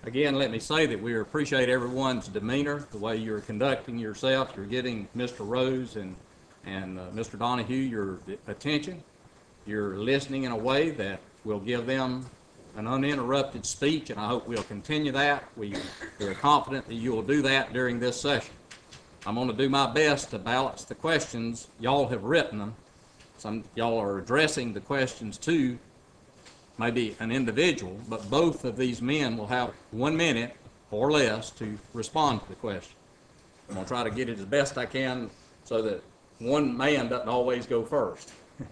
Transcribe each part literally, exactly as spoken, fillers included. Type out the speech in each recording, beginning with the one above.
Again, let me say that we appreciate everyone's demeanor, the way you're conducting yourself. You're getting Mister Rose and, and uh, Mister Donahue your attention. You're listening in a way that will give them an uninterrupted speech, and I hope we'll continue that. We, we're confident that you will do that during this session. I'm going to do my best to balance the questions. Y'all have written them. Some y'all are addressing the questions to maybe an individual, but both of these men will have one minute or less to respond to the question. I'm going to try to get it as best I can so that one man doesn't always go first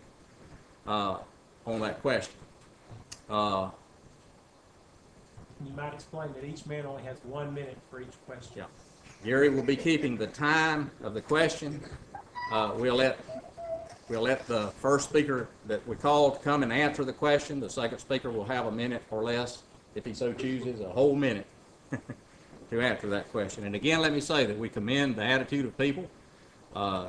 uh, on that question. Uh, You might explain that each man only has one minute for each question. yeah. Gary will be keeping the time of the question. Uh, we'll let We'll let the first speaker that we called come and answer the question. The second speaker will have a minute or less, if he so chooses, a whole minute to answer that question. And again, let me say that we commend the attitude of people. Uh,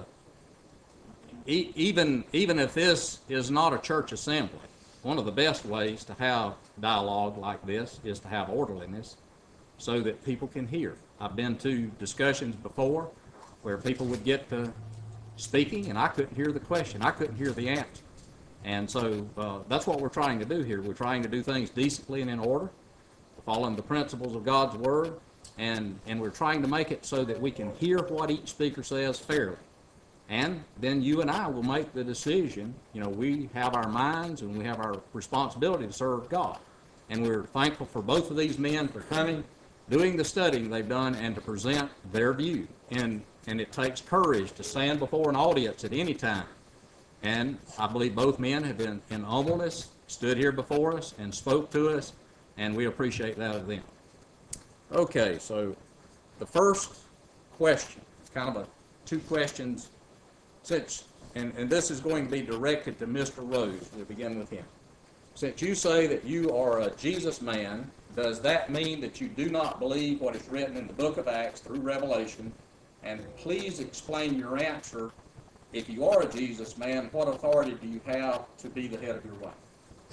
e even, even if this is not a church assembly, one of the best ways to have dialogue like this is to have orderliness so that people can hear. I've been to discussions before where people would get to speaking, and I couldn't hear the question. I couldn't hear the answer. And so uh, that's what we're trying to do here. We're trying to do things decently and in order, following the principles of God's Word, and, and we're trying to make it so that we can hear what each speaker says fairly. And then you and I will make the decision. You know, we have our minds and we have our responsibility to serve God. And we're thankful for both of these men for coming, doing the studying they've done, and to present their view. And And it takes courage to stand before an audience at any time. And I believe both men have been in humbleness, stood here before us and spoke to us, and we appreciate that of them. Okay, so the first question, kind of a two questions, since, and, and this is going to be directed to Mister Rose. We'll begin with him. Since you say that you are a Jesus man, does that mean that you do not believe what is written in the book of Acts through Revelation? And please explain your answer. If you are a Jesus man, what authority do you have to be the head of your wife?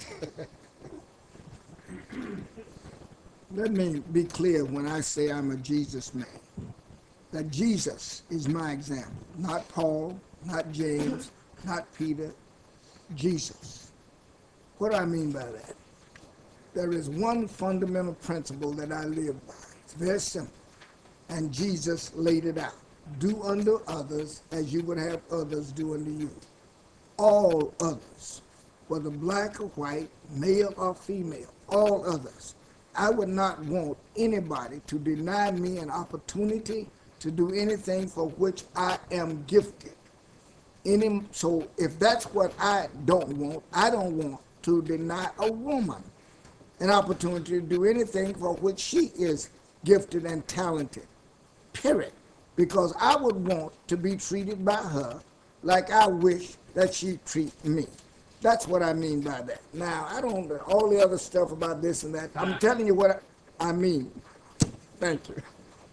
Let me be clear when I say I'm a Jesus man. That Jesus is my example, not Paul, not James, not Peter, Jesus. What do I mean by that? There is one fundamental principle that I live by. It's very simple. And Jesus laid it out. Do unto others as you would have others do unto you. All others, whether black or white, male or female, all others. I would not want anybody to deny me an opportunity to do anything for which I am gifted. Any, so if that's what I don't want, I don't want to deny a woman an opportunity to do anything for which she is gifted and talented. Period. Because I would want to be treated by her like I wish that she treat me. That's what I mean by that. Now, I don't, all the other stuff about this and that, I'm telling you what I, I mean. Thank you.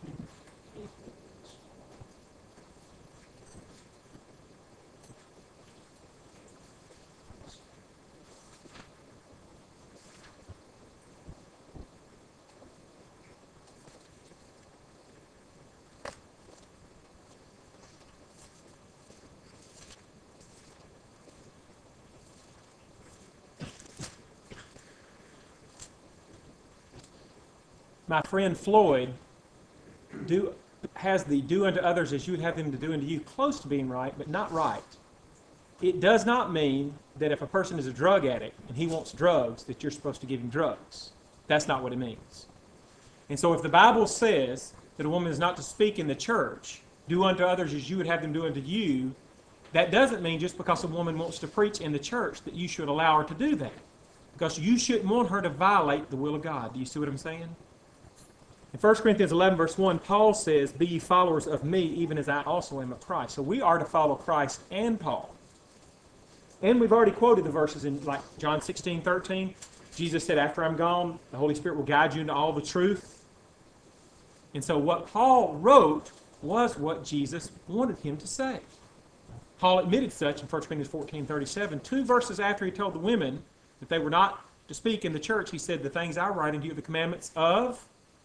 My friend Floyd do, has the do unto others as you would have them to do unto you close to being right, but not right. It does not mean that if a person is a drug addict and he wants drugs, that you're supposed to give him drugs. That's not what it means. And so if the Bible says that a woman is not to speak in the church, do unto others as you would have them do unto you, that doesn't mean just because a woman wants to preach in the church that you should allow her to do that. Because you shouldn't want her to violate the will of God. Do you see what I'm saying? In First Corinthians eleven, verse one, Paul says, be ye followers of me, even as I also am of Christ. So we are to follow Christ and Paul. And we've already quoted the verses in like John sixteen, thirteen. Jesus said, after I'm gone, the Holy Spirit will guide you into all the truth. And so what Paul wrote was what Jesus wanted him to say. Paul admitted such in First Corinthians fourteen, thirty-seven. Two verses after he told the women that they were not to speak in the church, he said, the things I write unto you are the commandments of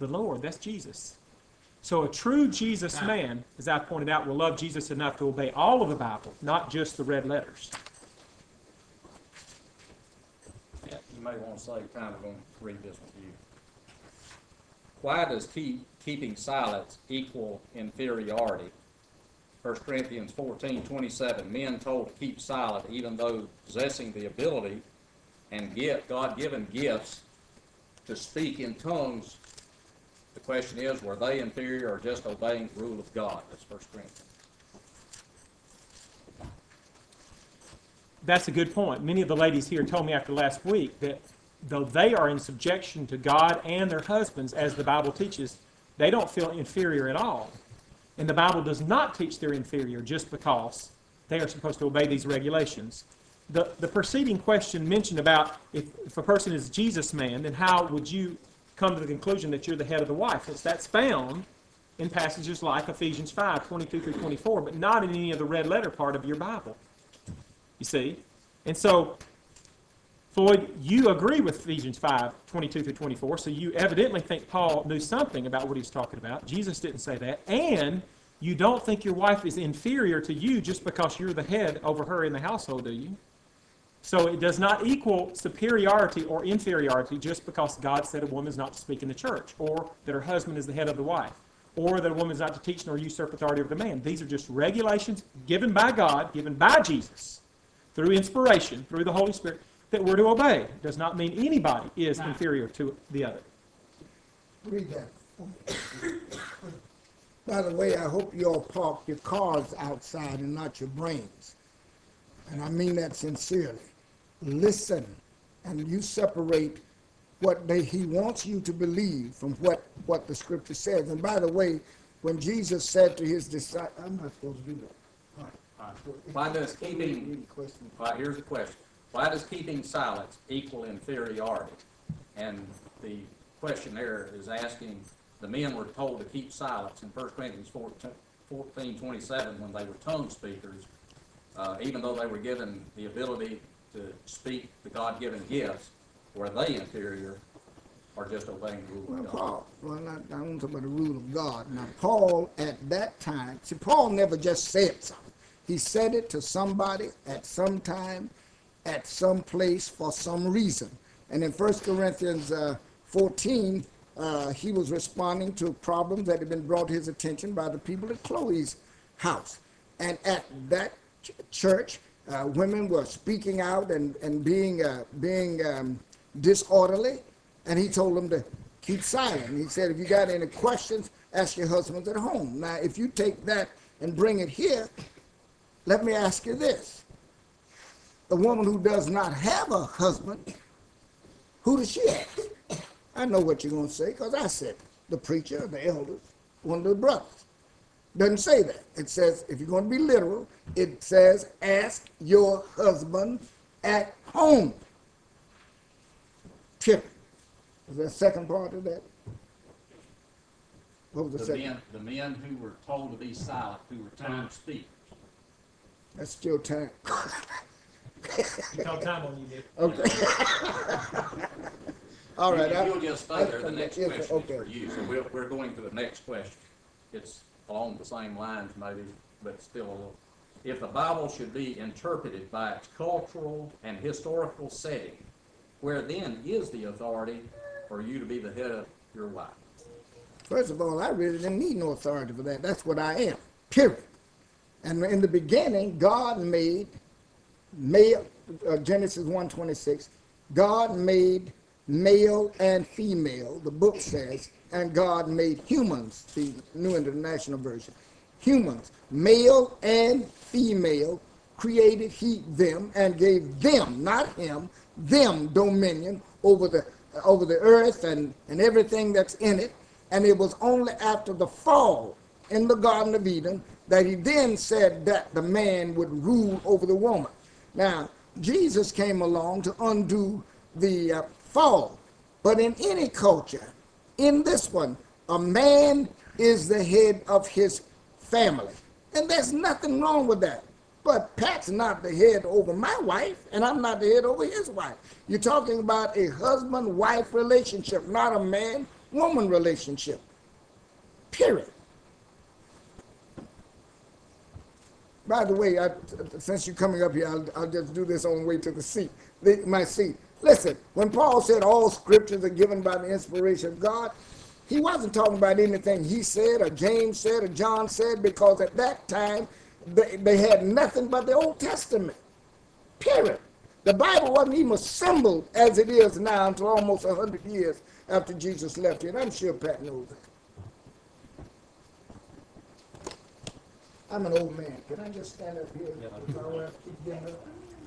the Lord. That's Jesus. So a true Jesus man, as I pointed out, will love Jesus enough to obey all of the Bible, not just the red letters. Yeah, you may want to save time, we're going to read this with you. Why does keep, keeping silence equal inferiority? First Corinthians fourteen twenty-seven, men told to keep silent even though possessing the ability and gift, God-given gifts to speak in tongues. The question is, were they inferior or just obeying the rule of God? That's First Corinthians. That's a good point. Many of the ladies here told me after last week that though they are in subjection to God and their husbands, as the Bible teaches, they don't feel inferior at all. And the Bible does not teach they're inferior just because they are supposed to obey these regulations. The, the preceding question mentioned about if, if a person is a Jesus man, then how would you come to the conclusion that you're the head of the wife? It's, that's found in passages like Ephesians five, twenty-two through twenty-four, but not in any of the red letter part of your Bible. You see? And so, Floyd, you agree with Ephesians five, twenty-two through twenty-four, so you evidently think Paul knew something about what he's talking about. Jesus didn't say that. And you don't think your wife is inferior to you just because you're the head over her in the household, do you? So it does not equal superiority or inferiority just because God said a woman is not to speak in the church, or that her husband is the head of the wife, or that a woman is not to teach nor usurp authority over the man. These are just regulations given by God, given by Jesus, through inspiration, through the Holy Spirit, that we're to obey. It does not mean anybody is inferior to the other. Read that. By the way, I hope you all park your cars outside and not your brains. And I mean that sincerely. Listen, and you separate what they, he wants you to believe from what, what the scripture says. And by the way, when Jesus said to his disciples, I'm not supposed to do that. All right. All right. Why does keeping, all right, here's the question. Why does keeping silence equal inferiority? And the question there is asking, the men were told to keep silence in First Corinthians fourteen twenty-seven when they were tongue speakers, uh, even though they were given the ability to speak the God-given gifts. Were they inferior or just obeying the rule Well, of God? Paul, well, not, I don't talk about the rule of God. Now, Paul at that time, see, Paul never just said something. He said it to somebody at some time, at some place, for some reason. And in First Corinthians uh, fourteen, uh, he was responding to problems that had been brought to his attention by the people at Chloe's house. And at that ch- church, uh, women were speaking out and, and being, uh, being um, disorderly. And he told them to keep silent. He said, if you got any questions, ask your husbands at home. Now, if you take that and bring it here, let me ask you this. The woman who does not have a husband, who does she ask? I know what you're going to say, because I said it. The preacher, the elders, one of the brothers. Doesn't say that. It says, if you're going to be literal, it says, ask your husband at home. Tip. Was there a second part of that? What was the, The second? men, the men who were told to be silent, who were tongue speakers. That's still time. You called time on you, Dick. Okay. All right. If I- you'll just stay there, the I- next yes, question okay. is for you. So we're, we're going to the next question. It's along the same lines maybe, but still a little. If the Bible should be interpreted by its cultural and historical setting, where then is the authority for you to be the head of your wife? First of all, I really didn't need no authority for that. That's what I am, period. And in the beginning, God made male, uh, Genesis one twenty-six, God made male and female, the book says, and God made humans, the New International Version. Humans, male and female, created he them and gave them, not him, them dominion over the over the earth and, and everything that's in it. And it was only after the fall in the Garden of Eden that he then said that the man would rule over the woman. Now, Jesus came along to undo the uh, fall. But in any culture, in this one, a man is the head of his family. And there's nothing wrong with that. But Pat's not the head over my wife, and I'm not the head over his wife. You're talking about a husband-wife relationship, not a man woman relationship. Period. By the way, I, since you're coming up here, I'll, I'll just do this on the way to the seat, the, my seat. Listen, when Paul said all scriptures are given by the inspiration of God, he wasn't talking about anything he said or James said or John said, because at that time they, they had nothing but the Old Testament. Period. The Bible wasn't even assembled as it is now until almost one hundred years after Jesus left here. And I'm sure Pat knows it. I'm an old man. Can I just stand up here? Yeah. If I want to keep getting up?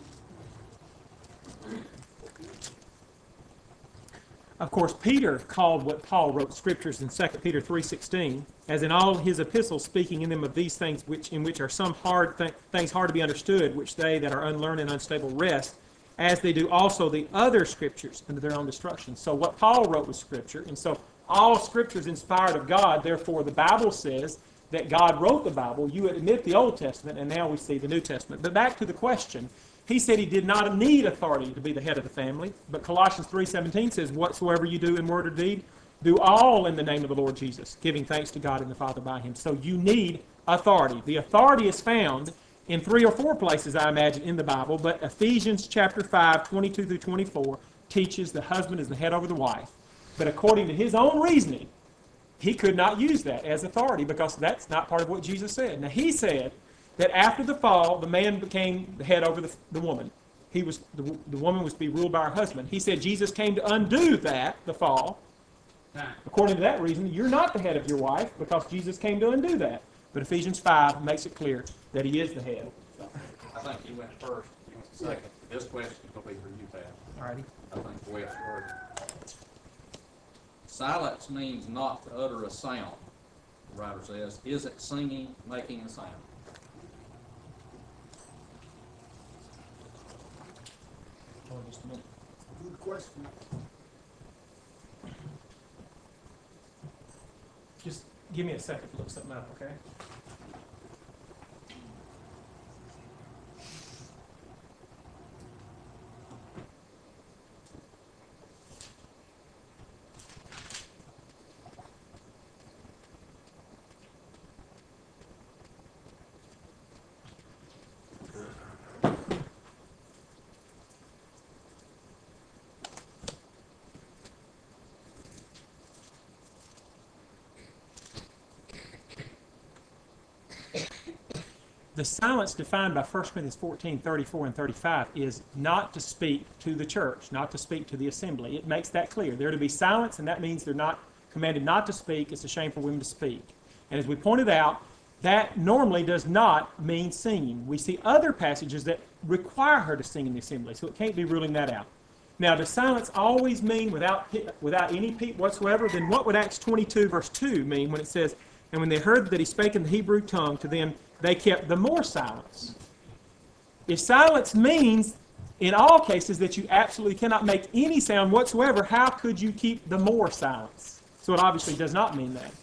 Of course, Peter called what Paul wrote scriptures in Second Peter three sixteen, as in all his epistles, speaking in them of these things which in which are some hard th- things hard to be understood, which they that are unlearned and unstable wrest, as they do also the other scriptures unto their own destruction. So what Paul wrote was scripture, and so all scripture is inspired of God. Therefore, the Bible says that God wrote the Bible. You admit the Old Testament, and now we see the New Testament. But back to the question. He said he did not need authority to be the head of the family, but Colossians three seventeen says, whatsoever you do in word or deed, do all in the name of the Lord Jesus, giving thanks to God and the Father by him. So you need authority. The authority is found in three or four places, I imagine, in the Bible, but Ephesians chapter five, twenty-two through twenty-four teaches the husband is the head over the wife. But according to his own reasoning, he could not use that as authority because that's not part of what Jesus said. Now, he said that after the fall, the man became the head over the, the woman. He was the, the woman was to be ruled by her husband. He said Jesus came to undo that, the fall. According to that reason, you're not the head of your wife because Jesus came to undo that. But Ephesians five makes it clear that he is the head. I think you went first, you went second. This question will be for you, Pat. All righty. I think the way it's worded. Silence means not to utter a sound, the writer says. Is it singing, making a sound? Hold on just a minute. Good question. Just give me a second to look something up, okay? The silence defined by First Corinthians fourteen, thirty-four and thirty-five is not to speak to the church, not to speak to the assembly. It makes that clear. They're to be silence, and that means they're not commanded not to speak. It's a shame for women to speak. And as we pointed out, that normally does not mean singing. We see other passages that require her to sing in the assembly, so it can't be ruling that out. Now, does silence always mean without, without any peep whatsoever? Then what would Acts twenty-two, verse two mean when it says, and when they heard that he spake in the Hebrew tongue to them, they kept the more silence? If silence means, in all cases, that you absolutely cannot make any sound whatsoever, how could you keep the more silence? So it obviously does not mean that.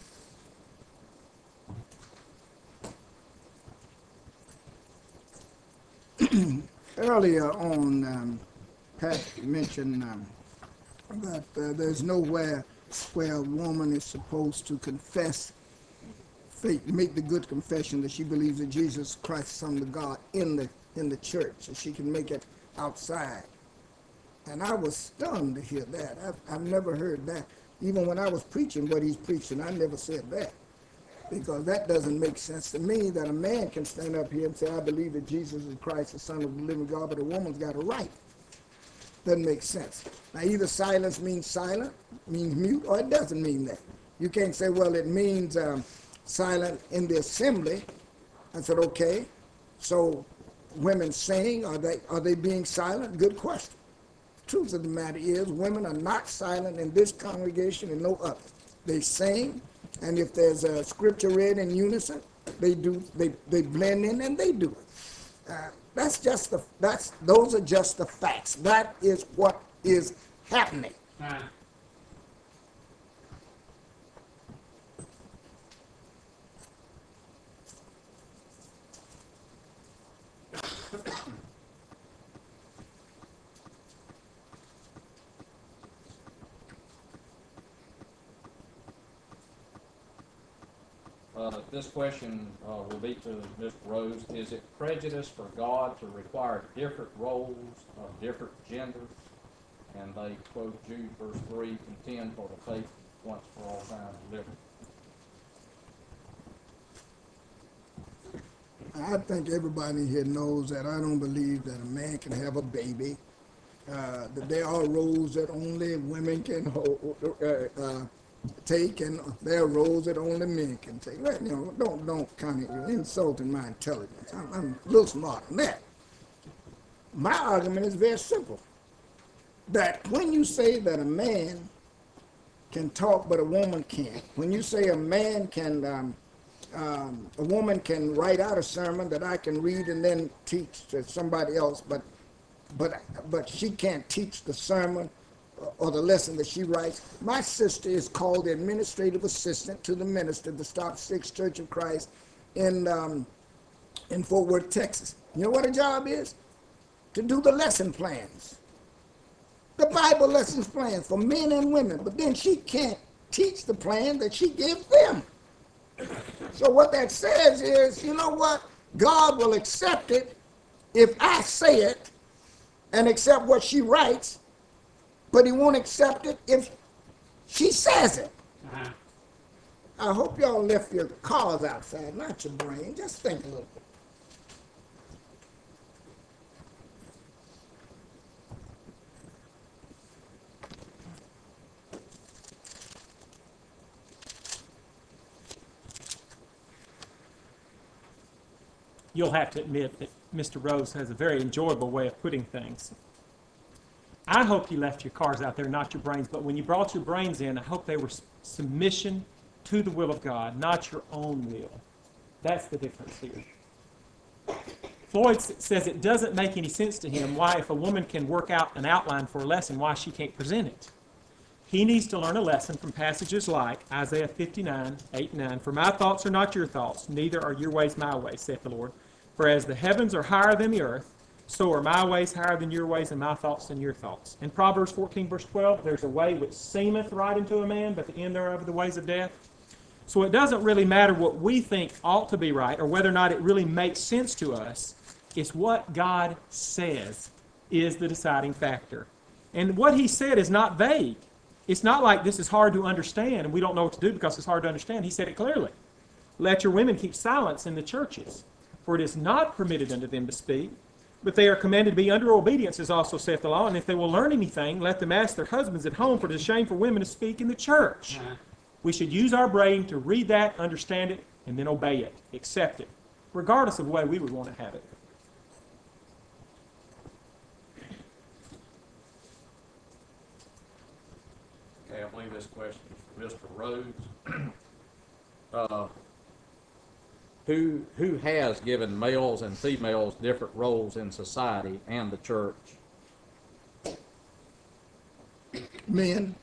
Earlier on, um, Pat mentioned um, that uh, there's nowhere where a woman is supposed to confess faith, make the good confession that she believes that Jesus Christ is the Son of God in the in the church, so she can make it outside. And I was stunned to hear that. I've, I've never heard that. Even when I was preaching what he's preaching, I never said that. Because that doesn't make sense to me, that a man can stand up here and say, I believe that Jesus is Christ, the Son of the living God, but a woman's got a right. Doesn't make sense. Now, either silence means silent, means mute, or it doesn't mean that. You can't say, well, it means um, silent in the assembly. I said, okay, so women sing, are they, are they being silent? Good question. The truth of the matter is, women are not silent in this congregation and no other. They sing, and if there's a scripture read in unison, they do. They they blend in and they do it. Uh, that's just the. That's those are just the facts. That is what is happening. Right. uh, this question, uh, will be to Mister Rose. Is it prejudice for God to require different roles of different genders? And they quote Jude verse three, contend for the faith once for all time delivered. I think everybody here knows that I don't believe that a man can have a baby. Uh, that there are roles that only women can hold, uh, uh, take, and there are roles that only men can take. Right, you know, don't don't kind of insulting my intelligence. I'm, I'm a little smarter than that. My argument is very simple. That when you say that a man can talk but a woman can't, when you say a man can, um, um, a woman can write out a sermon that I can read and then teach to somebody else, but but but she can't teach the sermon or the lesson that she writes. My sister is called the administrative assistant to the minister of the Stop Six Church of Christ in um, in Fort Worth, Texas. You know what her job is? To do the lesson plans, the Bible lessons plans for men and women. But then she can't teach the plan that she gives them. So what that says is, you know what? God will accept it if I say it and accept what she writes, but he won't accept it if she says it. Uh-huh. I hope y'all left your cars outside, not your brain. Just think a little bit. You'll have to admit that Mister Rose has a very enjoyable way of putting things. I hope you left your cars out there, not your brains, but when you brought your brains in, I hope they were submission to the will of God, not your own will. That's the difference here. Floyd says it doesn't make any sense to him why, if a woman can work out an outline for a lesson, why she can't present it. He needs to learn a lesson from passages like Isaiah fifty-nine, eight and nine. For my thoughts are not your thoughts, neither are your ways my ways, saith the Lord. For as the heavens are higher than the earth, so are my ways higher than your ways, and my thoughts than your thoughts. In Proverbs fourteen, verse twelve, there's a way which seemeth right unto a man, but the end thereof are the ways of death. So it doesn't really matter what we think ought to be right, or whether or not it really makes sense to us. It's what God says is the deciding factor. And what he said is not vague. It's not like this is hard to understand and we don't know what to do because it's hard to understand. He said it clearly. Let your women keep silence in the churches, for it is not permitted unto them to speak, but they are commanded to be under obedience, as also saith the law. And if they will learn anything, let them ask their husbands at home, for it is a shame for women to speak in the church. Uh-huh. We should use our brain to read that, understand it, and then obey it, accept it, regardless of the way we would want to have it. Okay, I believe this question is for Mister Rhodes. uh, who who has given males and females different roles in society and the church? Men.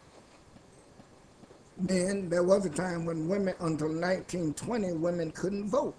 Men. There was a time when women, until nineteen twenty, women couldn't vote.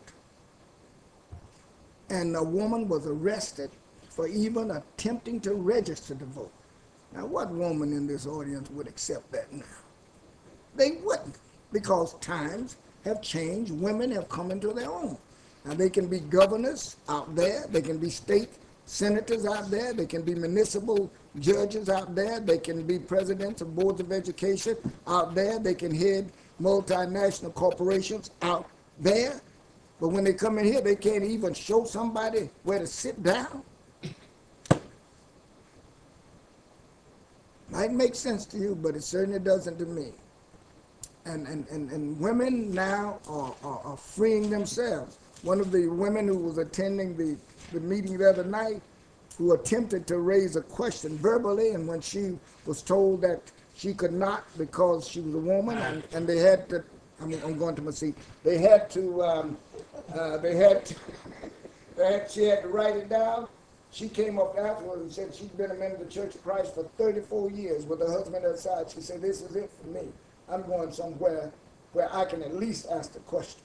And a woman was arrested for even attempting to register to vote. Now, what woman in this audience would accept that now? They wouldn't, because times have changed. Women have come into their own. Now, they can be governors out there. They can be state senators out there. They can be municipal judges out there. They can be presidents of boards of education out there. They can head multinational corporations out there. But when they come in here, they can't even show somebody where to sit down. Might make sense to you, but it certainly doesn't to me. And and, and, and women now are, are, are freeing themselves. One of the women who was attending the, the meeting the other night, who attempted to raise a question verbally, and when she was told that she could not because she was a woman, and, and they had to, I'm, I'm going to my seat, they had to, um, uh, they had to, they had, she had to write it down. She came up afterwards and said she'd been a member of the Church of Christ for thirty-four years with her husband at her side. She said, this is it for me. I'm going somewhere where I can at least ask the question.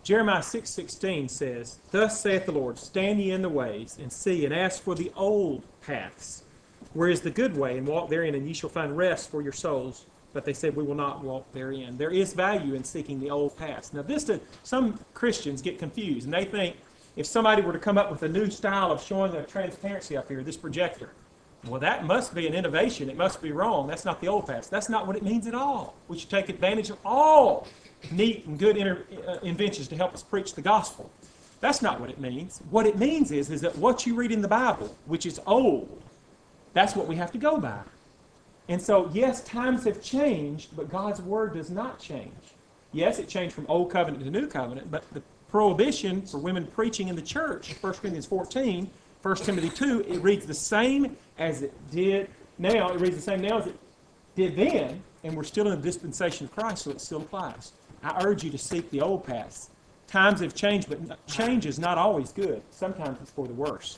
Jeremiah six sixteen says, "Thus saith the Lord, stand ye in the ways, and see, and ask for the old paths, where is the good way, and walk therein, and ye shall find rest for your souls." But they said, "We will not walk therein." There is value in seeking the old paths. Now, this, some Christians get confused, and they think if somebody were to come up with a new style of showing a transparency up here, this projector, well, that must be an innovation. It must be wrong. That's not the old paths. That's not what it means at all. We should take advantage of all neat and good inter, uh, inventions to help us preach the gospel. That's not what it means. What it means is, is that what you read in the Bible, which is old, that's what we have to go by. And so, yes, times have changed, but God's word does not change. Yes, it changed from Old Covenant to New Covenant, but the prohibition for women preaching in the church, First Corinthians fourteen, First Timothy two, it reads the same as it did now. It reads the same now as it did then, and we're still in the dispensation of Christ, so it still applies. I urge you to seek the old paths. Times have changed, but change is not always good. Sometimes it's for the worse.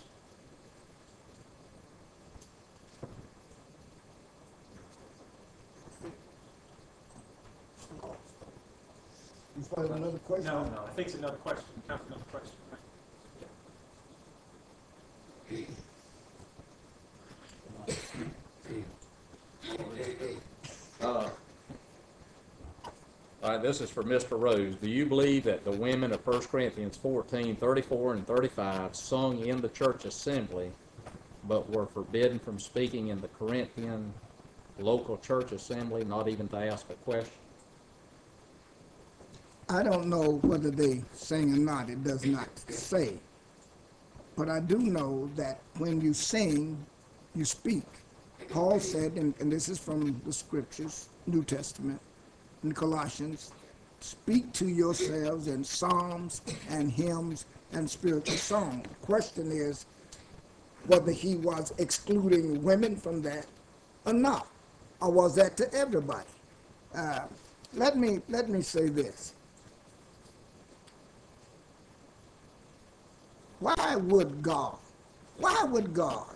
You find another question? No, no, I think it's another question. Time for another question. Uh, All right, this is for Mister Rose. Do you believe that the women of First Corinthians fourteen, thirty-four, and thirty-five sung in the church assembly, but were forbidden from speaking in the Corinthian local church assembly, not even to ask a question? I don't know whether they sing or not. It does not say. But I do know that when you sing, you speak. Paul said, and, and this is from the scriptures, New Testament, in Colossians, speak to yourselves in psalms and hymns and spiritual songs. The question is whether he was excluding women from that or not, or was that to everybody? Uh, let me let me say this. Why would God, why would God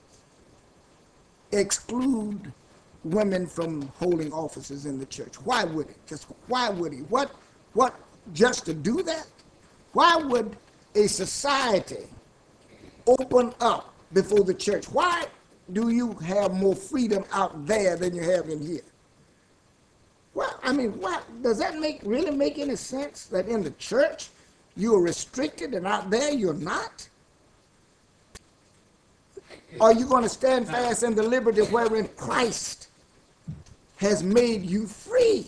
exclude women from holding offices in the church? Why would he? Just why would he? What, what, just to do that? Why would a society open up before the church? Why do you have more freedom out there than you have in here? Well, I mean, what, does that make really make any sense that in the church you're restricted and out there you're not? Are you going to stand fast in the liberty wherein Christ has made you free?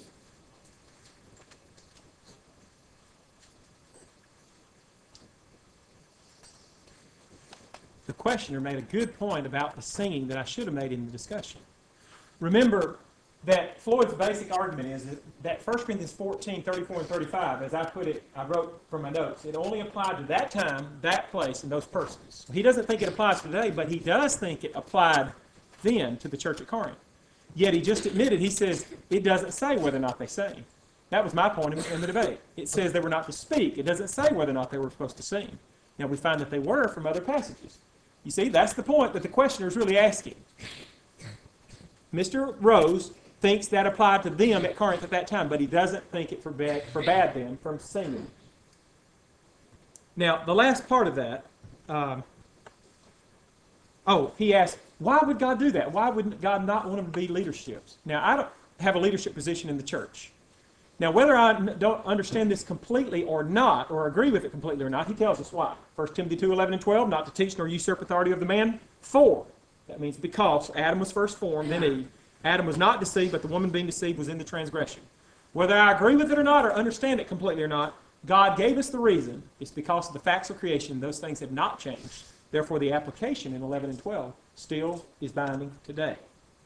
The questioner made a good point about the singing that I should have made in the discussion. Remember that Floyd's basic argument is that, that First Corinthians fourteen, thirty-four, and thirty-five, as I put it, I wrote from my notes, it only applied to that time, that place, and those persons. He doesn't think it applies today, but he does think it applied then to the church at Corinth. Yet he just admitted, he says, it doesn't say whether or not they sang. That was my point in, in the debate. It says they were not to speak. It doesn't say whether or not they were supposed to sing. Now we find that they were from other passages. You see, that's the point that the questioner is really asking. Mister Rose thinks that applied to them at Corinth at that time, but he doesn't think it forbade, forbade them from singing. Now, the last part of that, um, oh, he asked, why would God do that? Why would God not want them to be leaderships? Now, I don't have a leadership position in the church. Now, whether I don't understand this completely or not, or agree with it completely or not, he tells us why. First Timothy two, eleven and twelve, not to teach nor usurp authority of the man, for. That means because Adam was first formed, then Eve. Adam was not deceived, but the woman being deceived was in the transgression. Whether I agree with it or not, or understand it completely or not, God gave us the reason. It's because of the facts of creation. Those things have not changed. Therefore, the application in eleven and twelve still is binding today.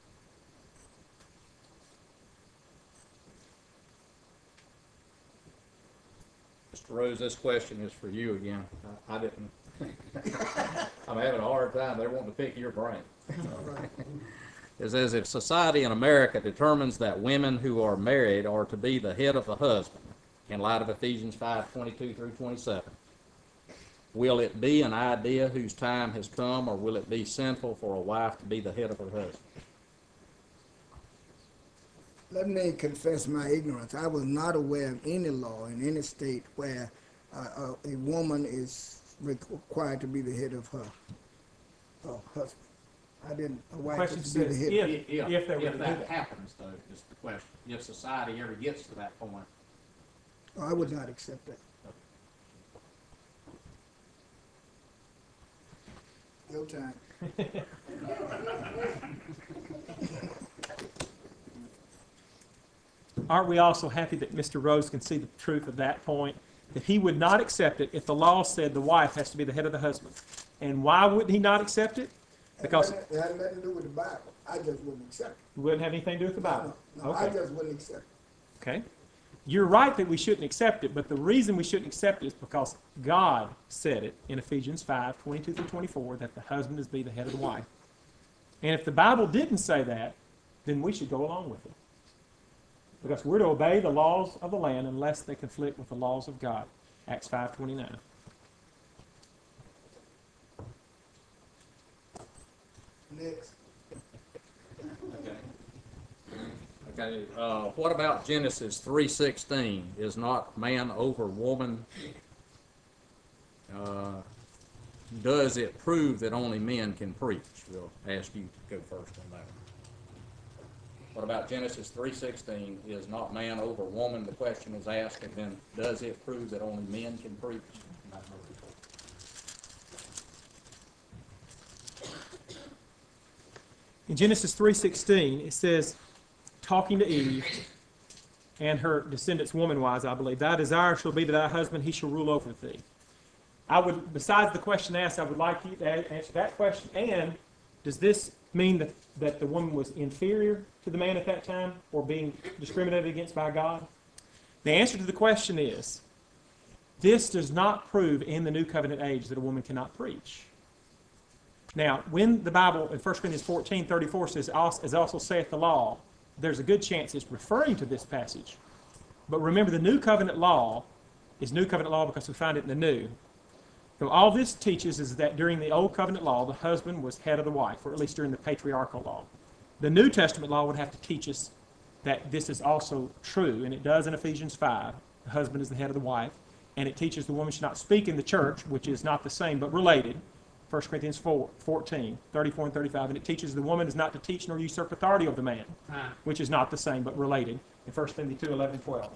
Mister Rose, this question is for you again. I, I didn't. I'm having a hard time. They want to pick your brain. It says, if society in America determines that women who are married are to be the head of the husband, in light of Ephesians five, twenty-two through twenty-seven, will it be an idea whose time has come, or will it be sinful for a wife to be the head of her husband? Let me confess my ignorance. I was not aware of any law in any state where uh, a woman is required to be the head of her, her husband. I didn't, a wife Question is to be the says head. if, If, if they were to if do that that. happens, though, is the question. If society ever gets to that point, Oh, I would not accept that. Your time. Aren't we also happy that Mister Rose can see the truth of that point? That he would not accept it if the law said the wife has to be the head of the husband. And why would he not accept it? Because It had nothing to do with the Bible. I just wouldn't accept it wouldn't have anything to do with the it. Bible. No, no, I Okay. just wouldn't accept it. Okay. You're right that we shouldn't accept it, but the reason we shouldn't accept it is because God said it in Ephesians five, twenty-two through twenty-four, that the husband is to be the head of the wife. And if the Bible didn't say that, then we should go along with it. Because we're to obey the laws of the land unless they conflict with the laws of God. Acts five twenty-nine. Next. okay. Okay, uh, what about Genesis three sixteen? Is not man over woman? Uh, does it prove that only men can preach? We'll ask you to go first on that one. What about Genesis three sixteen? Is not man over woman? The question is asked, and then does it prove that only men can preach? In Genesis three sixteen, it says, talking to Eve and her descendants woman-wise, I believe, thy desire shall be to thy husband, he shall rule over thee. I would, besides the question asked, I would like you to a- answer that question. And does this mean that, that the woman was inferior to the man at that time or being discriminated against by God? The answer to the question is, this does not prove in the New Covenant age that a woman cannot preach. Now, when the Bible in First Corinthians fourteen thirty-four says, as also saith the law, there's a good chance it's referring to this passage. But remember, the New Covenant law is New Covenant law because we find it in the New. So all this teaches is that during the Old Covenant law, the husband was head of the wife, or at least during the patriarchal law. The New Testament law would have to teach us that this is also true, and it does in Ephesians five. The husband is the head of the wife, and it teaches the woman should not speak in the church, which is not the same but related. First Corinthians four, fourteen, thirty-four and thirty-five, and it teaches the woman is not to teach nor usurp authority of the man, which is not the same but related in First Timothy two, eleven, twelve.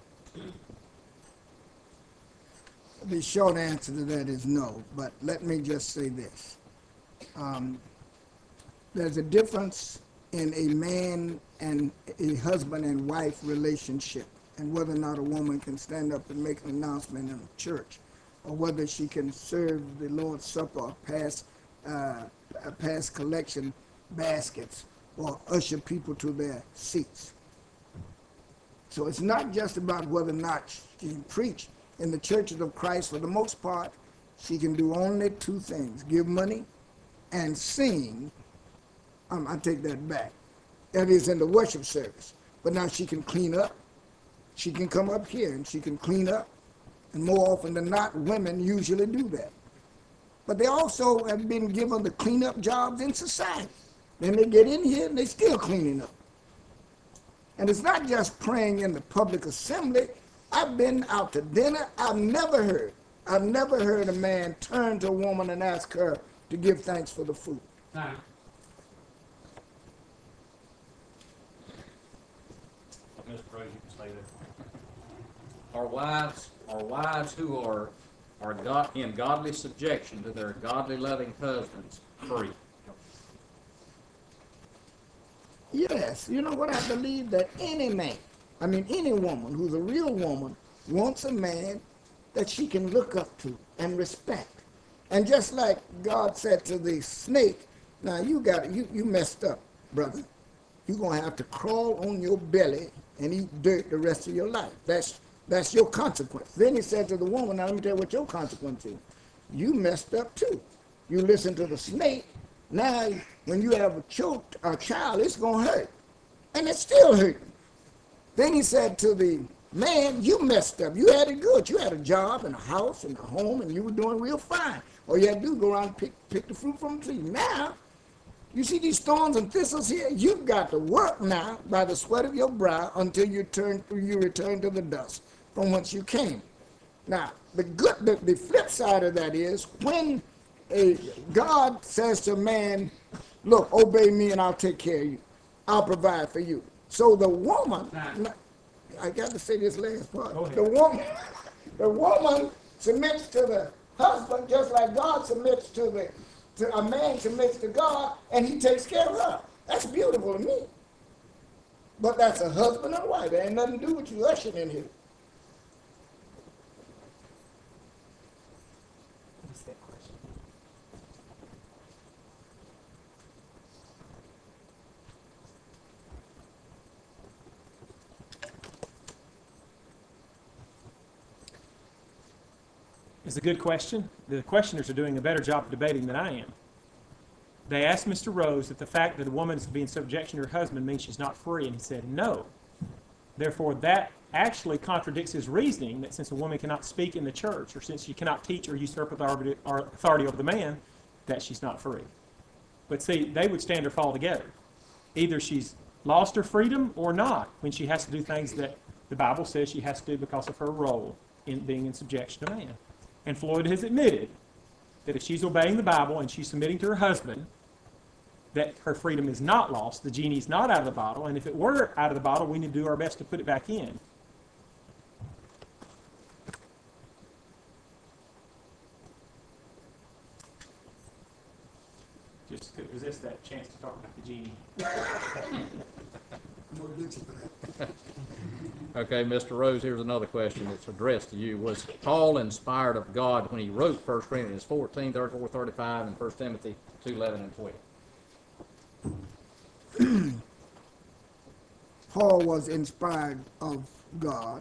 The short answer to that is no, but let me just say this. Um, there's a difference in a man and a husband and wife relationship and whether or not a woman can stand up and make an announcement in a church or whether she can serve the Lord's Supper or pass, uh, pass collection baskets or usher people to their seats. So it's not just about whether or not she can preach. In the churches of Christ, for the most part, she can do only two things, give money and sing. Um, I take that back. That is in the worship service. But now she can clean up. She can come up here and she can clean up. And more often than not, women usually do that. But they also have been given the cleanup jobs in society. Then they get in here and they still cleaning up. And it's not just praying in the public assembly. I've been out to dinner. I've never heard, I've never heard a man turn to a woman and ask her to give thanks for the food. Time. Mister Rose, you can say that. Are wives, are wives who are, are God, in godly subjection to their godly loving husbands free? Yes, you know what I believe? That any man, I mean any woman who's a real woman, wants a man that she can look up to and respect. And just like God said to the snake, now you got you you messed up, brother. You're gonna have to crawl on your belly and eat dirt the rest of your life. That's that's your consequence. Then he said to the woman, now let me tell you what your consequence is. You messed up too. You listen to the snake. Now, when you have a, choked, a child, it's going to hurt. And it's still hurting. Then he said to the man, you messed up. You had it good. You had a job and a house and a home, and you were doing real fine. All you had to do is go around and pick, pick the fruit from the tree. Now, you see these thorns and thistles here? You've got to work now by the sweat of your brow until you, turn, you return to the dust from whence you came. Now, the good, the, the flip side of that is when a God says to man, look, obey me and I'll take care of you. I'll provide for you. So the woman, I got to say this last part. The woman, the woman submits to the husband just like God submits to the, to a man submits to God, and he takes care of her. That's beautiful to me. But that's a husband and wife. It ain't nothing to do with you ushering in here. What's that question? It's a good question. The questioners are doing a better job of debating than I am. They asked Mister Rose if the fact that a woman is to be in subjection to her husband means she's not free, and he said no. Therefore, that actually contradicts his reasoning that since a woman cannot speak in the church, or since she cannot teach or usurp authority over the man, that she's not free. But see, they would stand or fall together. Either she's lost her freedom or not when she has to do things that the Bible says she has to do because of her role in being in subjection to man. And Floyd has admitted that if she's obeying the Bible and she's submitting to her husband, that her freedom is not lost, the genie's not out of the bottle, and if it were out of the bottle, we need to do our best to put it back in. Just to resist that chance to talk about the genie. Okay, Mister Rose, here's another question that's addressed to you. Was Paul inspired of God when he wrote First Corinthians fourteen, thirty-four, thirty-five, and First Timothy two, eleven, and twelve? Paul was inspired of God.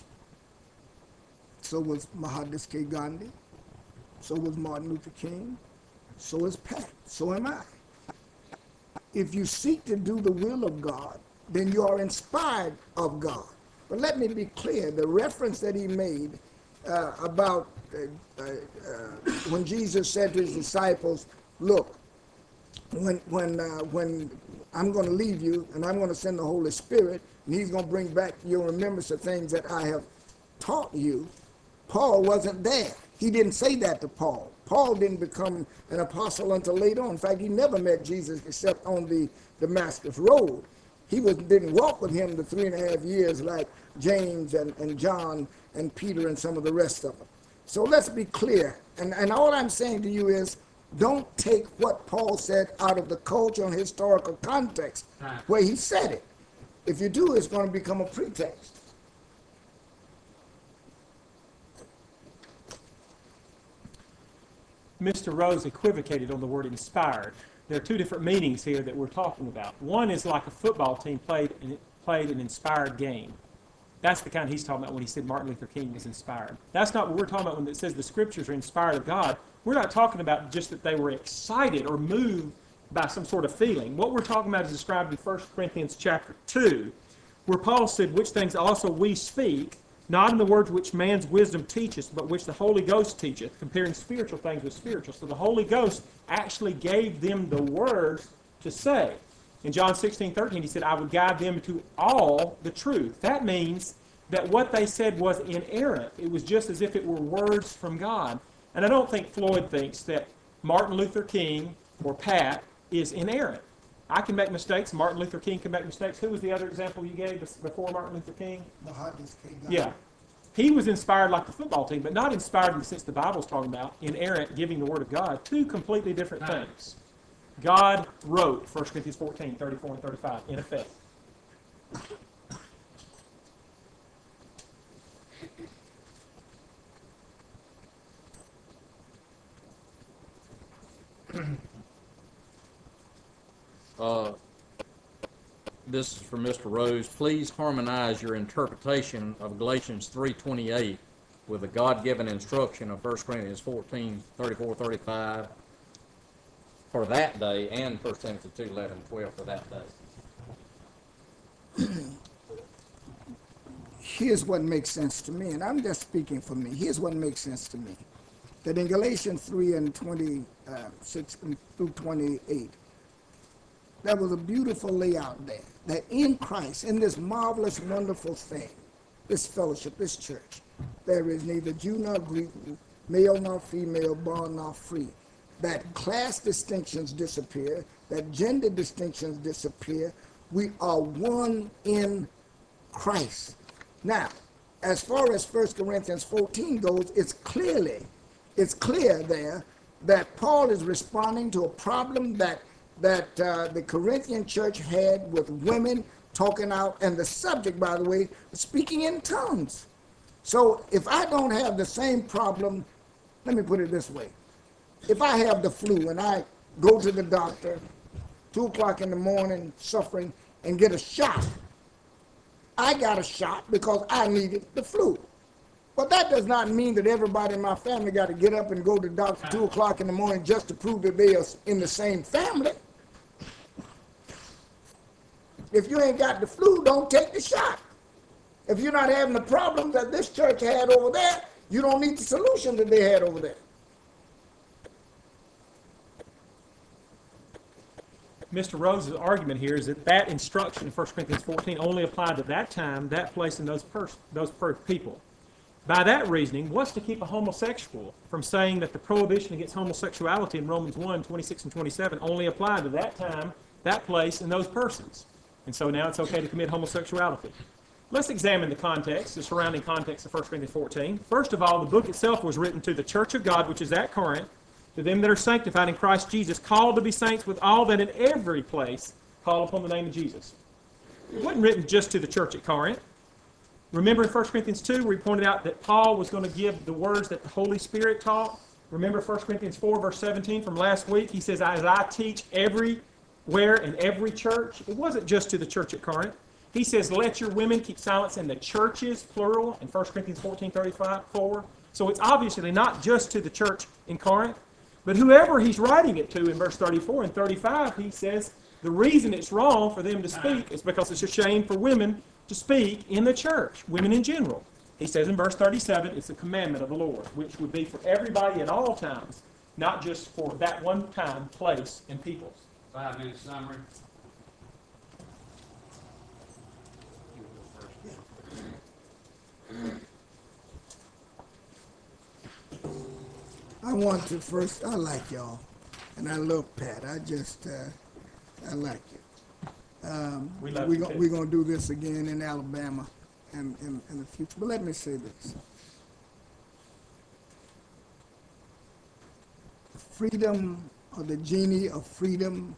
So was Mahatma Gandhi. So was Martin Luther King. So is Pat. So am I. If you seek to do the will of God, then you are inspired of God. But let me be clear, the reference that he made uh, about uh, uh, uh, when Jesus said to his disciples, look, when, when, uh, when I'm going to leave you and I'm going to send the Holy Spirit, and he's going to bring back your remembrance of things that I have taught you, Paul wasn't there. He didn't say that to Paul. Paul didn't become an apostle until later on. In fact, he never met Jesus except on the Damascus Road. He was, didn't walk with him the three and a half years like James and, and John and Peter and some of the rest of them. So let's be clear. And, and all I'm saying to you is, don't take what Paul said out of the cultural and historical context where he said it. If you do, it's going to become a pretext. Mister Rose equivocated on the word inspired. There are two different meanings here that we're talking about. One is like a football team played an, played an inspired game. That's the kind he's talking about when he said Martin Luther King was inspired. That's not what we're talking about when it says the scriptures are inspired of God. We're not talking about just that they were excited or moved by some sort of feeling. What we're talking about is described in First Corinthians chapter two, where Paul said, which things also we speak, not in the words which man's wisdom teacheth, but which the Holy Ghost teacheth, comparing spiritual things with spiritual. So the Holy Ghost actually gave them the words to say. In John sixteen, thirteen, he said, I would guide them to all the truth. That means that what they said was inerrant. It was just as if it were words from God. And I don't think Floyd thinks that Martin Luther King or Pat is inerrant. I can make mistakes. Martin Luther King can make mistakes. Who was the other example you gave before Martin Luther King? Mahatma Gandhi. Yeah. He was inspired like the football team, but not inspired in the sense the Bible's talking about, inerrant, giving the Word of God. Two completely different things. God wrote First Corinthians fourteen, thirty-four, and thirty-five, in effect. Uh, this is for Mister Rose. Please harmonize your interpretation of Galatians three twenty-eight with the God-given instruction of First Corinthians fourteen, thirty-four, thirty-five for that day, and First Timothy two, eleven, and twelve for that day. Here's what makes sense to me, and I'm just speaking for me. Here's what makes sense to me. That in Galatians three and twenty-six through twenty-eight, there was a beautiful layout there. That in Christ, in this marvelous, wonderful thing, this fellowship, this church, There is neither Jew nor Greek, male nor female, bond nor free. That class distinctions disappear, that gender distinctions disappear. We are one in Christ. Now, as far as First Corinthians fourteen goes, it's clearly, it's clear there that Paul is responding to a problem that that uh, the Corinthian church had with women talking out, and the subject, by the way, speaking in tongues. So if I don't have the same problem, let me put it this way. If I have the flu and I go to the doctor, two o'clock in the morning, suffering, and get a shot, I got a shot because I needed the flu. But that does not mean that everybody in my family got to get up and go to the doctor two o'clock in the morning just to prove that they are in the same family. If you ain't got the flu, don't take the shot. If you're not having the problem that this church had over there, you don't need the solution that they had over there. Mister Rose's argument here is that that instruction in First Corinthians fourteen only applied to that time, that place, and those, pers- those per- people. By that reasoning, what's to keep a homosexual from saying that the prohibition against homosexuality in Romans one, twenty-six and twenty-seven only applied to that time, that place, and those persons? And so now it's okay to commit homosexuality. Let's examine the context, the surrounding context of First Corinthians fourteen. First of all, the book itself was written to the church of God, which is at Corinth, to them that are sanctified in Christ Jesus, called to be saints, with all that in every place call upon the name of Jesus. It wasn't written just to the church at Corinth. Remember in First Corinthians two, where he pointed out that Paul was going to give the words that the Holy Spirit taught? Remember First Corinthians four, verse seventeen from last week? He says, as I teach everywhere in every church. It wasn't just to the church at Corinth. He says, let your women keep silence in the churches, plural, in First Corinthians fourteen, thirty-five, four. So it's obviously not just to the church in Corinth, but whoever he's writing it to in verse thirty-four and thirty-five, he says the reason it's wrong for them to speak is because it's a shame for women to speak in the church, women in general. He says in verse thirty-seven, it's a commandment of the Lord, which would be for everybody at all times, not just for that one time, place, and people. Five minute summary. I want to first, I like y'all, and I love Pat. I just, uh, I like you. Um, We love we're you gonna, too. we're gonna do this again in Alabama and in, in the future. But let me say this. Freedom, or the genie of freedom,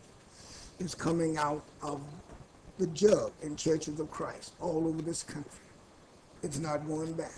is coming out of the jug in churches of Christ all over this country. It's not going back.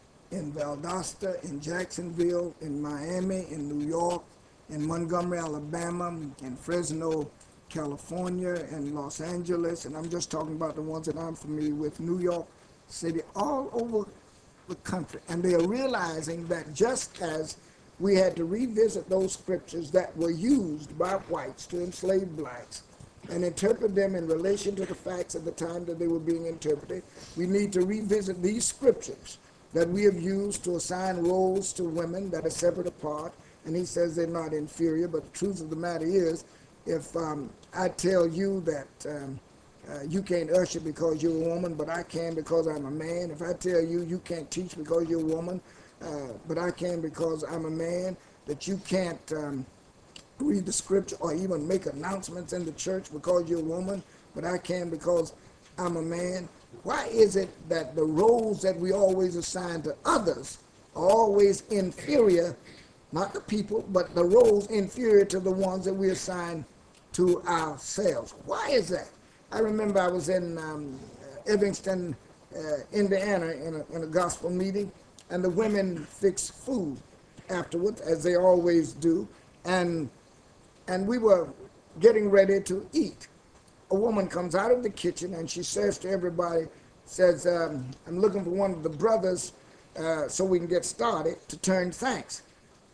In Valdosta, in Jacksonville, in Miami, in New York, in Montgomery, Alabama, in Fresno, California, and Los Angeles, and I'm just talking about the ones that I'm familiar with, New York City, all over the country. And they are realizing that just as we had to revisit those scriptures that were used by whites to enslave blacks and interpret them in relation to the facts at the time that they were being interpreted, we need to revisit these scriptures that we have used to assign roles to women that are separate apart. And he says they're not inferior, but the truth of the matter is, if um, I tell you that um, uh, you can't usher because you're a woman, but I can because I'm a man, if I tell you you can't teach because you're a woman, uh, but I can because I'm a man, that you can't um, read the scripture or even make announcements in the church because you're a woman, but I can because I'm a man. Why is it that the roles that we always assign to others are always inferior, not the people, but the roles inferior to the ones that we assign to ourselves? Why is that? I remember I was in um, Evanston, uh, Indiana, in a, in a gospel meeting, and the women fixed food afterwards, as they always do, and and we were getting ready to eat. A woman comes out of the kitchen and she says to everybody, says, um, I'm looking for one of the brothers uh, so we can get started to turn thanks.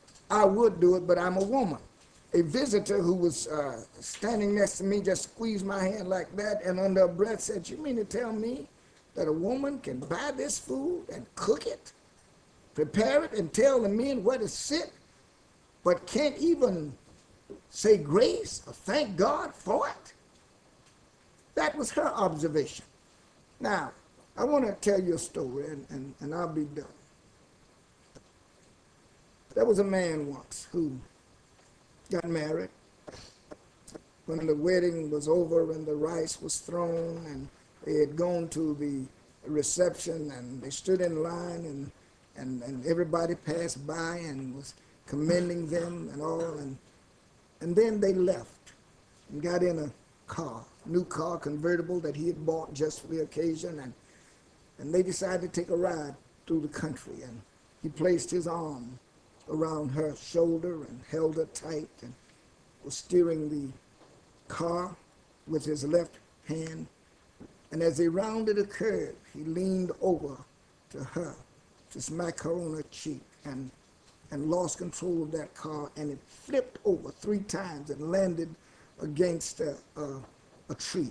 I would do it, but I'm a woman. A visitor who was uh, standing next to me just squeezed my hand like that and under her breath said, you mean to tell me that a woman can buy this food and cook it, prepare it, and tell the men where to sit, but can't even say grace or thank God for it? That was her observation. Now, I want to tell you a story, and, and, and I'll be done. There was a man once who got married. When the wedding was over and the rice was thrown and they had gone to the reception and they stood in line and, and, and everybody passed by and was commending them and all. And, and then they left and got in a car, new car, convertible that he had bought just for the occasion. And, and they decided to take a ride through the country. And he placed his arm around her shoulder and held her tight and was steering the car with his left hand. And as they rounded a curve, he leaned over to her to smack her on her cheek and, and lost control of that car, and it flipped over three times and landed against a, a, a tree.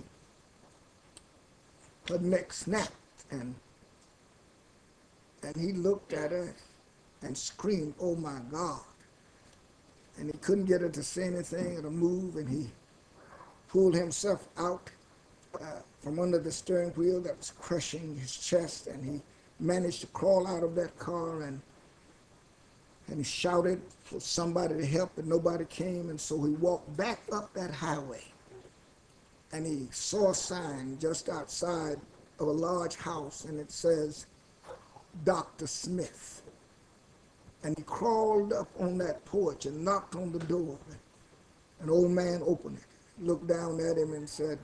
Her neck snapped, and, and he looked at her and screamed, "Oh my God." And he couldn't get her to say anything or to move, and he pulled himself out uh, from under the steering wheel that was crushing his chest, and he managed to crawl out of that car, and and he shouted for somebody to help, but nobody came, and so he walked back up that highway, and he saw a sign just outside of a large house, and it says, "Doctor Smith." And he crawled up on that porch and knocked on the door. An old man opened it, looked down at him and said,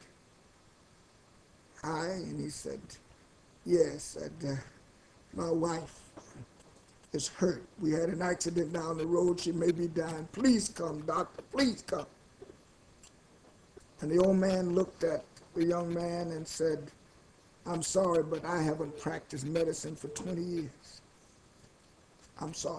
"Hi," and he said, "Yes, said, uh, my wife is hurt. We had an accident down the road. She may be dying. Please come, doctor, please come." And the old man looked at the young man and said, "I'm sorry, but I haven't practiced medicine for twenty years. I'm sorry."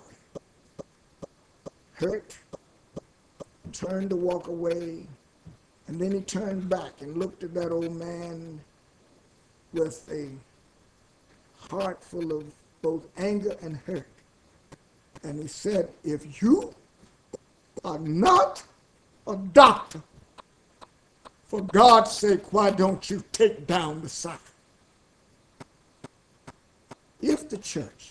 Hurt, turned to walk away, and then he turned back and looked at that old man with a heart full of both anger and hurt. And he said, "If you are not a doctor, for God's sake, why don't you take down the sign?" If the church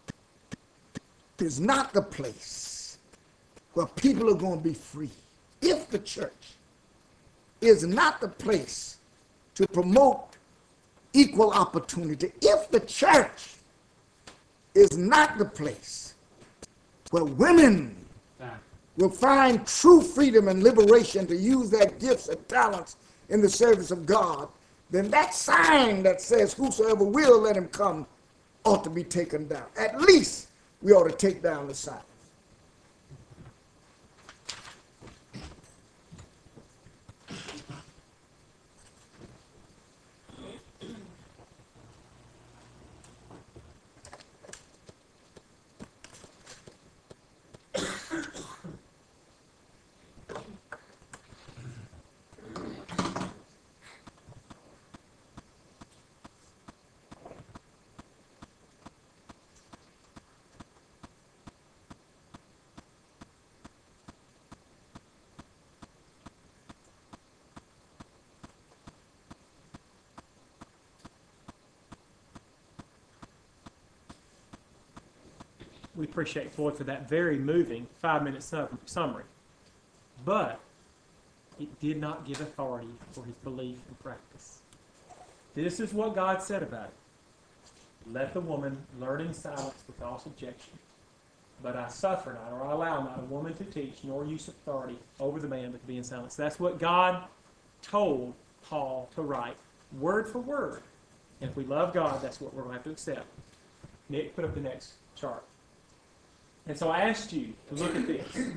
is not the place where people are going to be free, if the church is not the place to promote equal opportunity, if the church is not the place where women will find true freedom and liberation to use their gifts and talents in the service of God, then that sign that says, "Whosoever will, let him come," ought to be taken down. At least we ought to take down the sign. We appreciate Floyd for that very moving five-minute sum- summary. But it did not give authority for his belief and practice. This is what God said about it. "Let the woman learn in silence without subjection. But I suffer not, or I allow not a woman to teach, nor use authority over the man, but to be in silence." That's what God told Paul to write, word for word. And if we love God, that's what we're going to have to accept. Nick, put up the next chart. And so I asked you to look at this.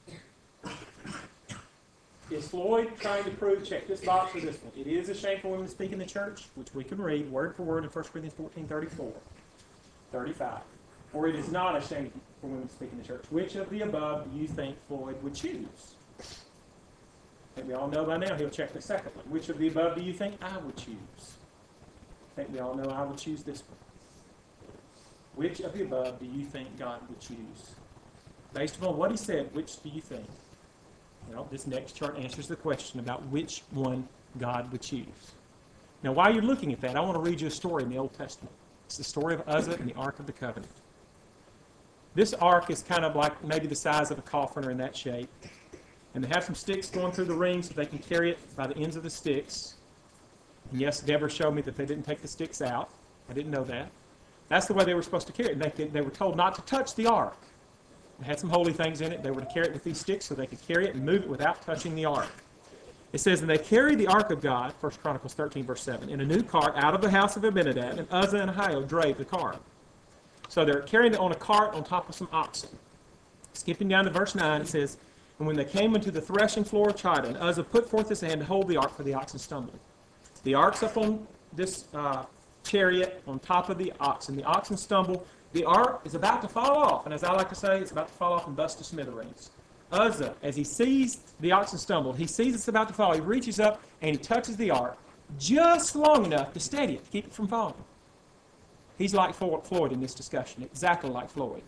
Is Floyd trying to prove, check this box or this one? It is a shame for women to speak in the church, which we can read word for word in First Corinthians fourteen, thirty-four, thirty-five. Or it is not a shame for women to speak in the church. Which of the above do you think Floyd would choose? I think we all know by now he'll check the second one. Which of the above do you think I would choose? I think we all know I would choose this one. Which of the above do you think God would choose? Based upon what he said, which do you think? Well, this next chart answers the question about which one God would choose. Now, while you're looking at that, I want to read you a story in the Old Testament. It's the story of Uzzah and the Ark of the Covenant. This ark is kind of like maybe the size of a coffin or in that shape. And they have some sticks going through the ring so they can carry it by the ends of the sticks. And yes, Deborah showed me that they didn't take the sticks out. I didn't know that. That's the way they were supposed to carry it. They, they were told not to touch the ark. It had some holy things in it. They were to carry it with these sticks so they could carry it and move it without touching the ark. It says, and they carried the ark of God, First Chronicles thirteen, verse seven, in a new cart out of the house of Abinadab, and Uzzah and Ahio drave the cart. So they're carrying it on a cart on top of some oxen. Skipping down to verse nine, it says, and when they came into the threshing floor of Chidon, Uzzah put forth his hand to hold the ark, for the oxen stumbled. The ark's up on this uh, chariot on top of the oxen. The oxen stumble. The ark is about to fall off, and as I like to say, it's about to fall off and bust to smithereens. Uzzah, as he sees the oxen stumble, he sees it's about to fall. He reaches up and he touches the ark just long enough to steady it, to keep it from falling. He's like Floyd in this discussion, exactly like Floyd.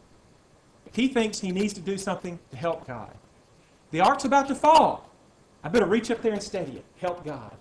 He thinks he needs to do something to help God. The ark's about to fall. I better reach up there and steady it, help God.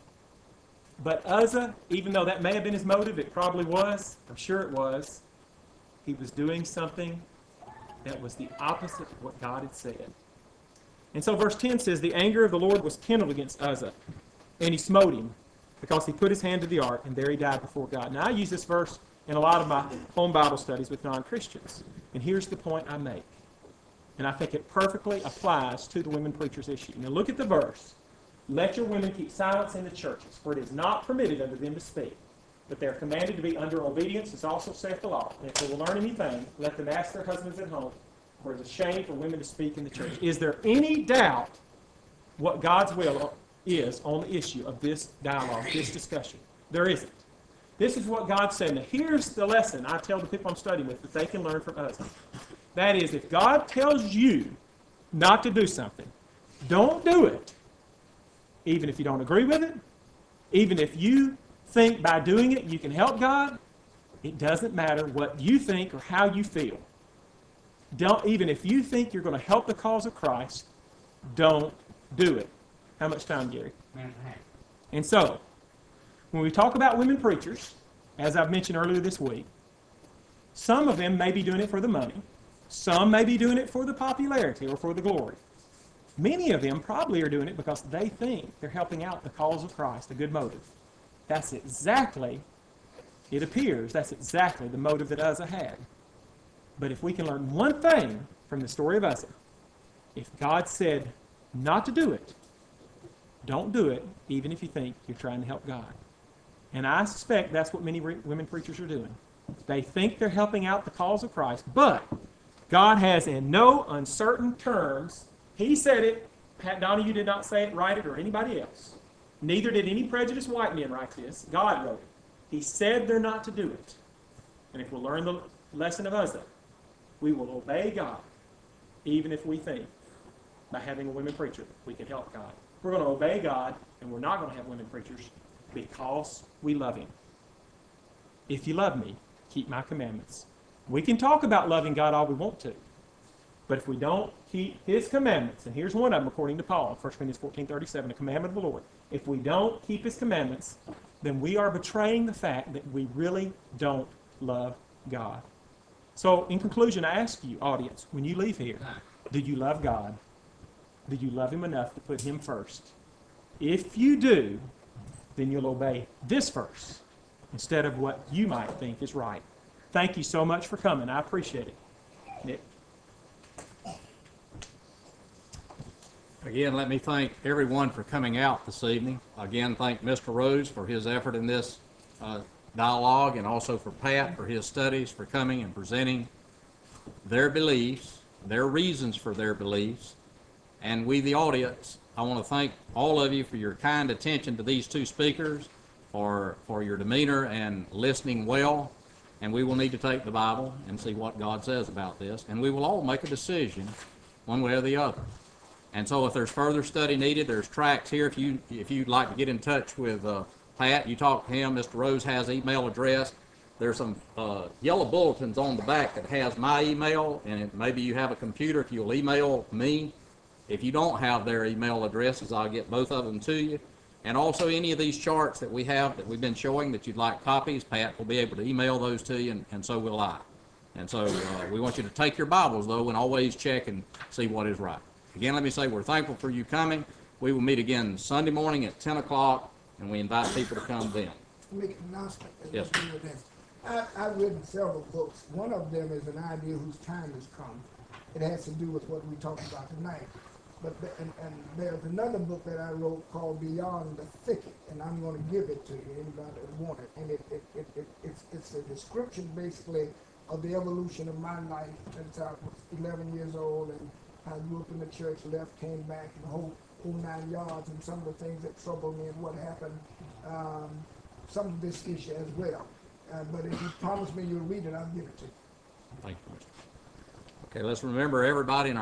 But Uzzah, even though that may have been his motive, it probably was, I'm sure it was, he was doing something that was the opposite of what God had said. And so verse ten says, the anger of the Lord was kindled against Uzzah, and he smote him, because he put his hand to the ark, and there he died before God. Now, I use this verse in a lot of my home Bible studies with non-Christians. And here's the point I make. And I think it perfectly applies to the women preachers issue. Now, look at the verse. Let your women keep silence in the churches, for it is not permitted unto them to speak. But they are commanded to be under obedience, as also saith the law. And if they will learn anything, let them ask their husbands at home, for it is a shame for women to speak in the church. Is there any doubt what God's will is on the issue of this dialogue, this discussion? There isn't. This is what God said. Now, here's the lesson I tell the people I'm studying with that they can learn from us. That is, if God tells you not to do something, don't do it. Even if you don't agree with it, even if you think by doing it you can help God, it doesn't matter what you think or how you feel. Don't, even if you think you're going to help the cause of Christ, don't do it. How much time, Gary? And so, when we talk about women preachers, as I've mentioned earlier this week, some of them may be doing it for the money. Some may be doing it for the popularity or for the glory. Many of them probably are doing it because they think they're helping out the cause of Christ, a good motive. That's exactly, it appears, that's exactly the motive that Uzzah had. But if we can learn one thing from the story of Uzzah, if God said not to do it, don't do it, even if you think you're trying to help God. And I suspect that's what many re- women preachers are doing. They think they're helping out the cause of Christ, but God has in no uncertain terms, He said it, Pat Donahue did not say it, write it, or anybody else. Neither did any prejudiced white men write this. God wrote it. He said they're not to do it. And if we'll learn the lesson of Uzzah, we will obey God, even if we think by having a women preacher we can help God. We're going to obey God, and we're not going to have women preachers because we love Him. If you love me, keep my commandments. We can talk about loving God all we want to, but if we don't keep His commandments, and here's one of them according to Paul, First Corinthians fourteen thirty-seven, a commandment of the Lord. If we don't keep His commandments, then we are betraying the fact that we really don't love God. So, in conclusion, I ask you, audience, when you leave here, do you love God? Do you love Him enough to put Him first? If you do, then you'll obey this verse instead of what you might think is right. Thank you so much for coming. I appreciate it. Nick? Again, let me thank everyone for coming out this evening. Again, thank Mister Rose for his effort in this uh, dialogue, and also for Pat for his studies, for coming and presenting their beliefs, their reasons for their beliefs. And we, the audience, I want to thank all of you for your kind attention to these two speakers, for, for your demeanor and listening well. And we will need to take the Bible and see what God says about this. And we will all make a decision one way or the other. And so if there's further study needed, there's tracts here. If, you, if you'd like to get in touch with uh, Pat, you talk to him. Mister Rose has email address. There's some uh, yellow bulletins on the back that has my email, and it, maybe you have a computer. If you'll email me, if you don't have their email addresses, I'll get both of them to you. And also any of these charts that we have that we've been showing that you'd like copies, Pat will be able to email those to you, and, and so will I. And so, uh, we want you to take your Bibles, though, and always check and see what is right. Again, let me say we're thankful for you coming. We will meet again Sunday morning at ten o'clock, and we invite people to come then. Make an announcement. and Yes, let's do it then. I, I've written several books. One of them is an idea whose time has come. It has to do with what we talked about tonight. But, the- and, and there's another book that I wrote called Beyond the Thicket, and I'm gonna give it to you, anybody that want it. And it, it, it, it, it's, it's a description basically of the evolution of my life since I was eleven years old, and I grew up in the church, left, came back, and the whole, whole nine yards, and some of the things that troubled me and what happened, um, some of this issue as well. Uh, but if you promise me you'll read it, I'll give it to you. Thank you. Okay, let's remember everybody in our